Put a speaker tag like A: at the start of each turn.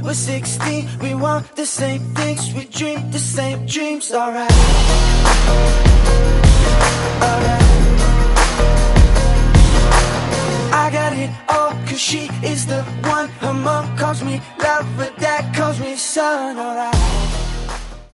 A: we're 16. We want the same things, we dream the same dreams. Alright, alright. I got it all, cause she is the one. Her mom calls me love, but dad calls me son. Alright.